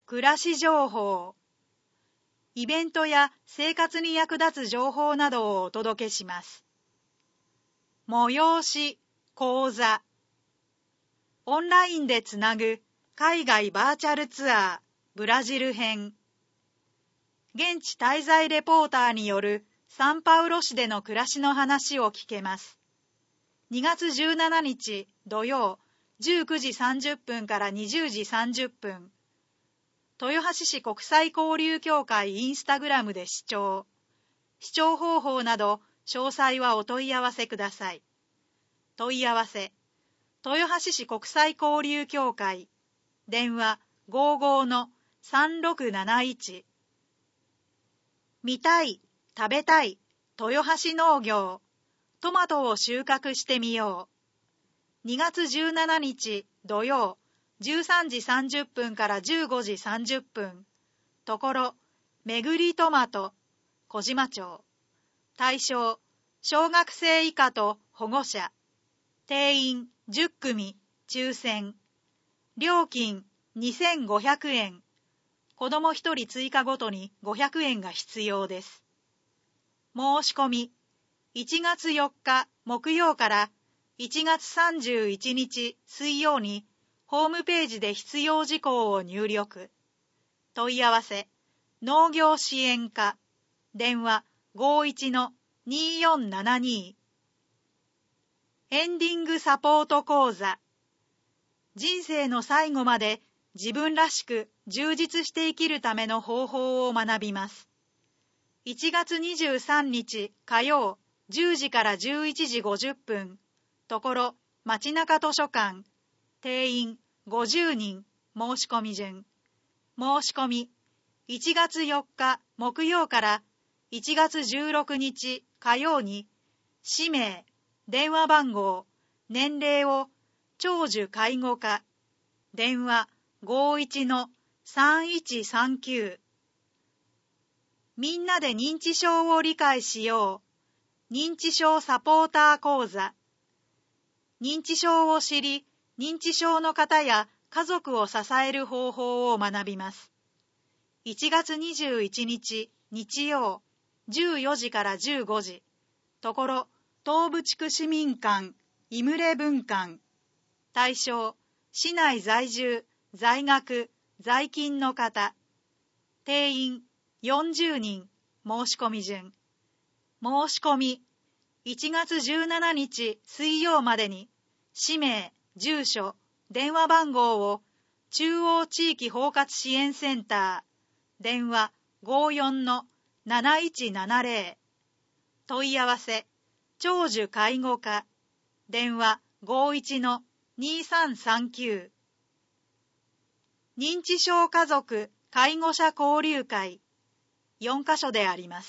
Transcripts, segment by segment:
暮らし情報、イベントや生活に役立つ情報などをお届けします。催し、講座、オンラインでつなぐ海外バーチャルツアーブラジル編、現地滞在レポーターによるサンパウロ市での暮らしの話を聞けます。2月17日土曜19時30分から20時30分、豊橋市国際交流協会インスタグラムで視聴方法など詳細はお問い合わせください。問い合わせ、豊橋市国際交流協会、電話55-3671。見たい、食べたい、豊橋農業、トマトを収穫してみよう。2月17日土曜13時30分から15時30分、ところ、めぐりトマト、小島町。対象、小学生以下と保護者。定員10組、抽選。料金2500円。子供1人追加ごとに500円が必要です。申し込み、1月4日木曜から1月31日水曜にホームページで必要事項を入力。問い合わせ、農業支援課、電話51-2472。エンディングサポート講座。人生の最後まで自分らしく充実して生きるための方法を学びます。1月23日火曜10時から11時50分、ところ街中図書館、定員50人、申し込み順。申し込み、1月4日木曜から1月16日火曜に、氏名、電話番号、年齢を長寿介護課、電話51-3139。みんなで認知症を理解しよう。認知症サポーター講座。認知症を知り、認知症の方や家族を支える方法を学びます。1月21日日曜14時から15時、ところ東部地区市民館イムレ分館。対象、市内在住、在学、在勤の方。定員40人、申し込み順。申し込み、1月17日水曜までに、氏名、住所、電話番号を中央地域包括支援センター、電話54-7170。問い合わせ、長寿介護課、電話51-2339。認知症家族介護者交流会、4カ所であります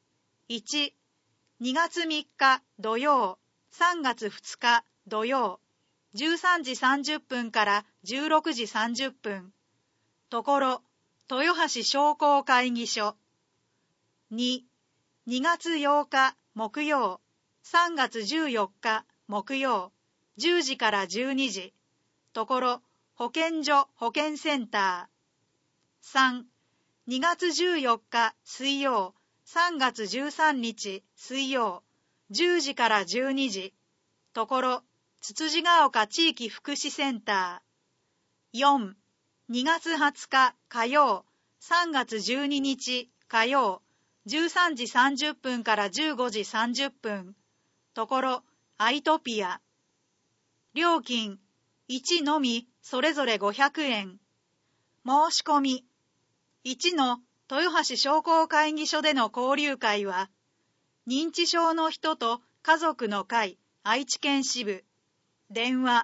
。1、2月3日土曜、3月2日土曜、13時30分から16時30分、ところ、豊橋商工会議所。2、2月8日木曜、3月14日木曜、10時から12時、ところ、保健所保健センター。3、2月14日水曜、3月13日水曜、10時から12時、ところ、つつじが丘地域福祉センター。4、2月20日火曜、3月12日火曜、13時30分から15時30分、ところ、アイトピア。料金、1のみ、それぞれ500円。申し込み。1の豊橋商工会議所での交流会は、認知症の人と家族の会愛知県支部、電話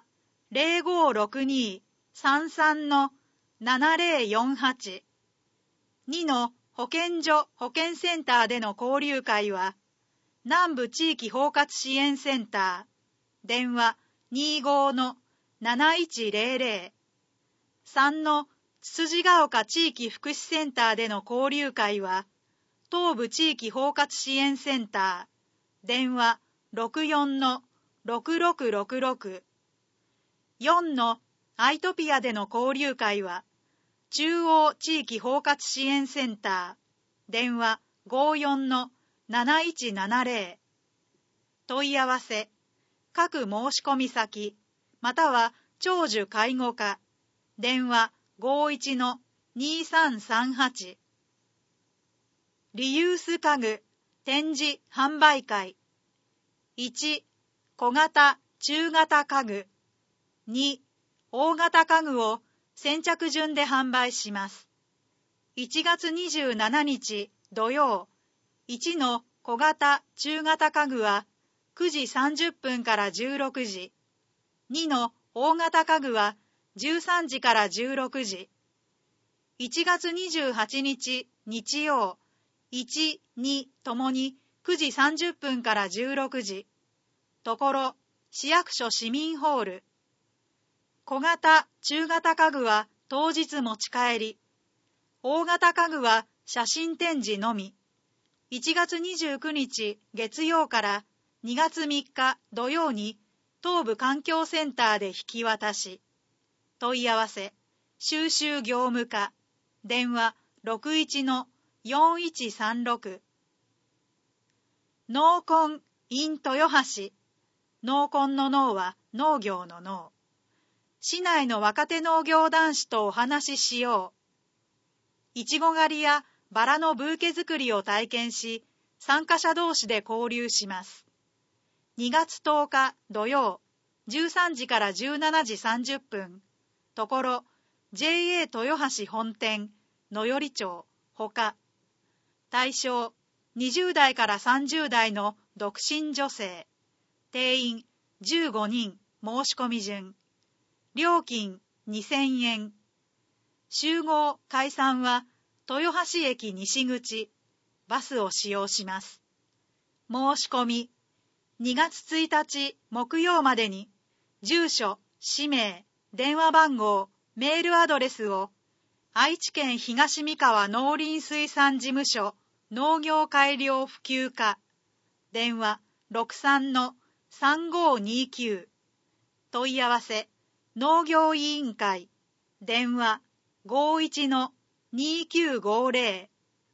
0562-33-7048。2の保健所保健センターでの交流会は、南部地域包括支援センター、電話25-7100。3のつつじが丘地域福祉センターでの交流会は、東部地域包括支援センター、電話64-6666。4のアイトピアでの交流会は、 中央地域包括支援センター、電話 54-7170。問い合わせ、各申込先、または長寿介護課、電話 51-2338。リユース家具展示販売会。1、小型・中型家具。2、大型家具を先着順で販売します。1月27日土曜、1の小型・中型家具は9時30分から16時、2の大型家具は13時から16時。1月28日日曜、1、2ともに9時30分から16時。ところ、市役所市民ホール。小型・中型家具は当日持ち帰り。大型家具は写真展示のみ。1月29日月曜から2月3日土曜に東部環境センターで引き渡し。問い合わせ、収集業務課。電話 61-4136。農根 in 豊橋。農根の農は農業の農。市内の若手農業男子とお話ししよう。いちご狩りやバラのブーケ作りを体験し、参加者同士で交流します。2月10日土曜、13時から17時30分。ところ、JA 豊橋本店、野寄町、ほか。対象、20代から30代の独身女性。定員15人、申し込み順。料金2000円。集合・解散は豊橋駅西口、バスを使用します。申し込み、2月1日木曜までに、住所、氏名、電話番号、メールアドレスを、愛知県東三河農林水産事務所農業改良普及課、電話 63-3529。問い合わせ、農業委員会、電話 51-2950。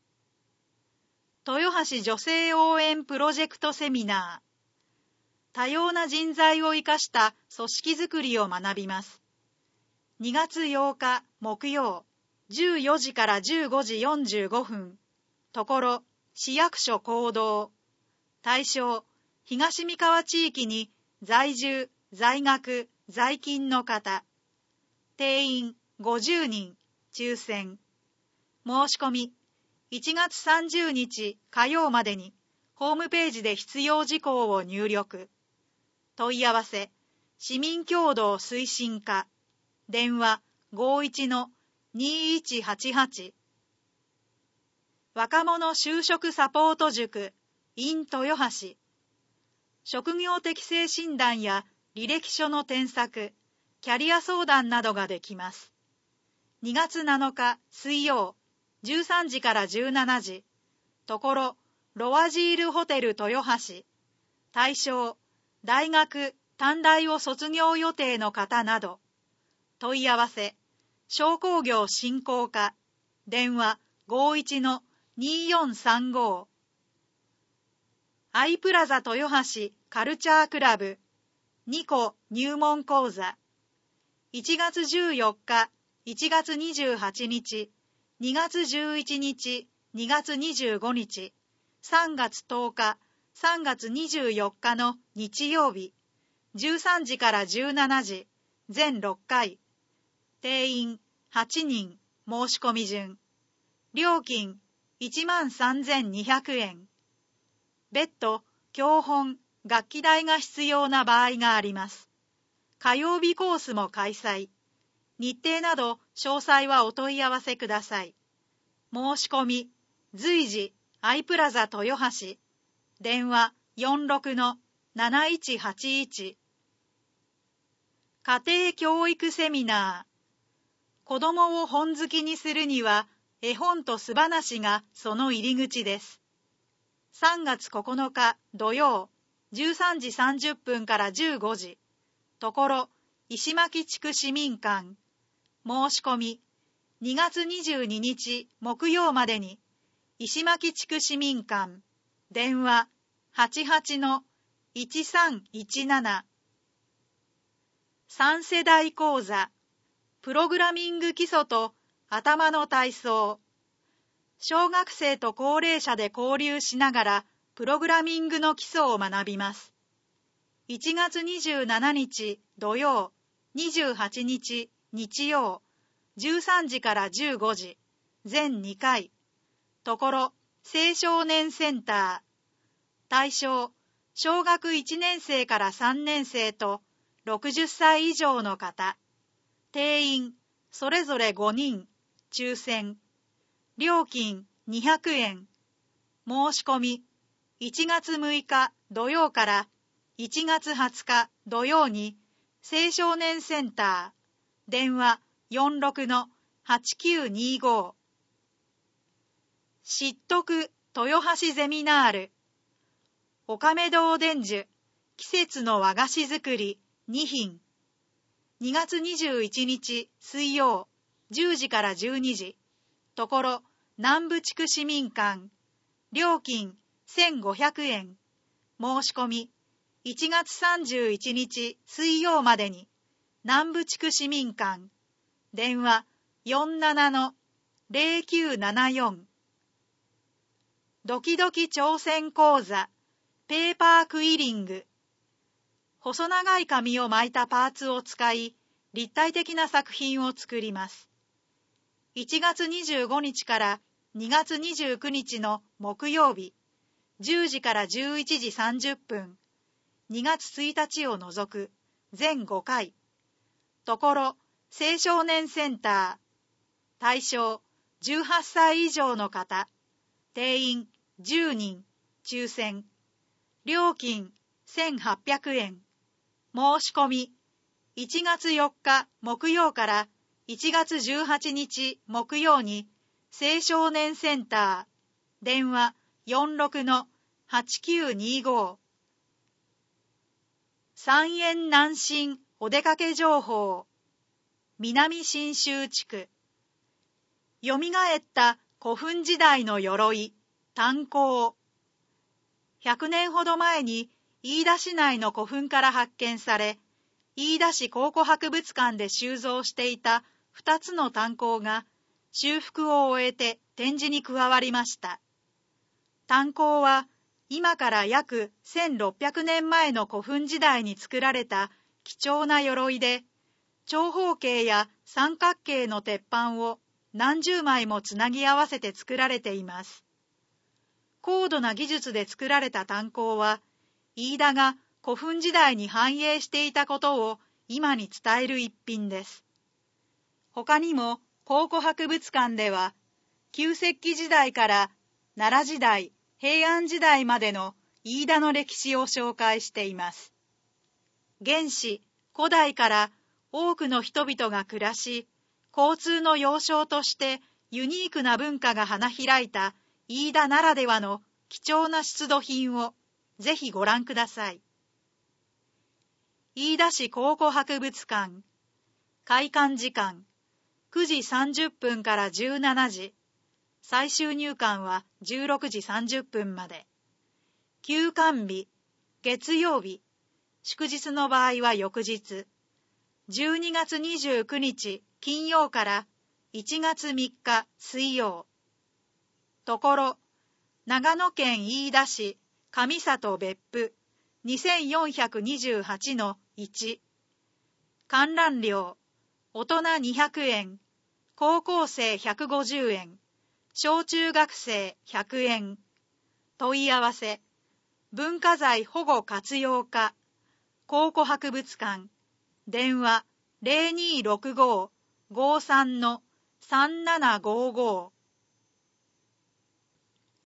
豊橋女性応援プロジェクトセミナー。多様な人材を生かした組織づくりを学びます。2月8日木曜、14時から15時45分。ところ、市役所講堂。対象、東三河地域に在住、在学、在勤の方。定員50人、抽選。申し込み、1月30日火曜までに、ホームページで必要事項を入力。問い合わせ、市民協働推進課。電話 51-2188。若者就職サポート塾 in 豊橋。職業適性診断や履歴書の添削、キャリア相談などができます。2月7日水曜、13時から17時。ところ、ロワジールホテル豊橋。対象、大学・短大を卒業予定の方など。問い合わせ、商工業振興課。電話 51-2435。アイプラザ豊橋カルチャークラブ2個入門講座。1月14日、1月28日、2月11日、2月25日、3月10日、3月24日の日曜日、13時から17時、全6回。定員8人、申し込み順。料金13,200円。別途、教本、楽器代が必要な場合があります。火曜日コースも開催。日程など詳細はお問い合わせください。申し込み、随時、アイプラザ豊橋。電話 46-7181。家庭教育セミナー。子供を本好きにするには、絵本と素話がその入り口です。3月9日土曜、13時30分から15時。ところ、石巻地区市民館。申し込み、 2月22日木曜までに、石巻地区市民館、電話 88-1317。3世代講座、プログラミング基礎と頭の体操。小学生と高齢者で交流しながら、プログラミングの基礎を学びます。1月27日土曜、28日日曜、13時から15時、全2回。ところ、青少年センター。対象、小学1年生から3年生と60歳以上の方。定員、それぞれ5人、抽選。料金200円。申し込み、1月6日土曜から1月20日土曜に、青少年センター、電話 46-8925。知っとく豊橋ゼミナール。おかめ堂伝授、季節の和菓子作り2品。2月21日水曜、10時から12時。ところ、南部地区市民館。料金1500円。申し込み、1月31日水曜までに、南部地区市民館。電話 47-0974。ドキドキ挑戦講座、ペーパークイリング。細長い紙を巻いたパーツを使い、立体的な作品を作ります。1月25日から2月29日の木曜日、10時から11時30分、2月1日を除く全5回。ところ、青少年センター。対象、18歳以上の方。定員10人、抽選。料金1800円。申し込み、1月4日木曜から1月18日木曜に、青少年センター、電話 46-8925。三遠南進お出かけ情報。南信州地区。よみがえった古墳時代の鎧、炭鉱。100年ほど前に飯田市内の古墳から発見され、飯田市考古博物館で収蔵していた2つの炭鉱が修復を終えて展示に加わりました。炭鉱は今から約1600年前の古墳時代に作られた貴重な鎧で、長方形や三角形の鉄板を何十枚もつなぎ合わせて作られています。高度な技術で作られた炭鉱は、飯田が古墳時代に繁栄していたことを今に伝える一品です。他にも考古博物館では、旧石器時代から奈良時代、平安時代までの飯田の歴史を紹介しています。原始、古代から多くの人々が暮らし、交通の要衝としてユニークな文化が花開いた飯田ならではの貴重な出土品をぜひご覧ください。飯田市考古博物館。開館時間9時30分から17時。最終入館は16時30分まで。休館日、月曜日。祝日の場合は翌日。12月29日金曜から1月3日水曜。ところ、長野県飯田市上里別府 2428-1。観覧料、大人200円、高校生150円、小中学生100円。問い合わせ、文化財保護活用課、考古博物館、電話 0265-53-3755。